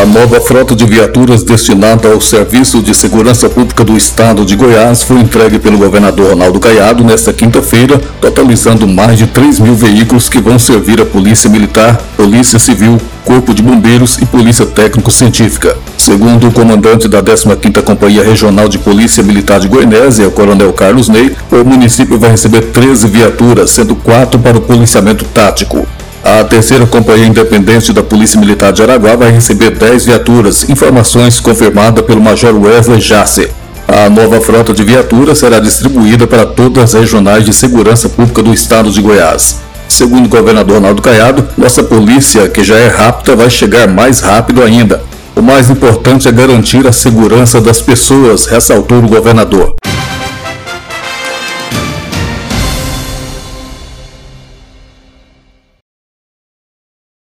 A nova frota de viaturas destinada ao Serviço de Segurança Pública do Estado de Goiás foi entregue pelo governador Ronaldo Caiado nesta quinta-feira, totalizando mais de 3.000 veículos que vão servir a Polícia Militar, Polícia Civil, Corpo de Bombeiros e Polícia Técnico-Científica. Segundo o comandante da 15ª Companhia Regional de Polícia Militar de Goianésia, o Coronel Carlos Ney, o município vai receber 13 viaturas, sendo 4 para o policiamento tático. A 3ª Companhia Independente da Polícia Militar de Araguá vai receber 10 viaturas, informações confirmadas pelo Major Wesley Jace. A nova frota de viaturas será distribuída para todas as regionais de segurança pública do estado de Goiás. Segundo o governador Ronaldo Caiado, nossa polícia, que já é rápida, vai chegar mais rápido ainda. O mais importante é garantir a segurança das pessoas, ressaltou o governador.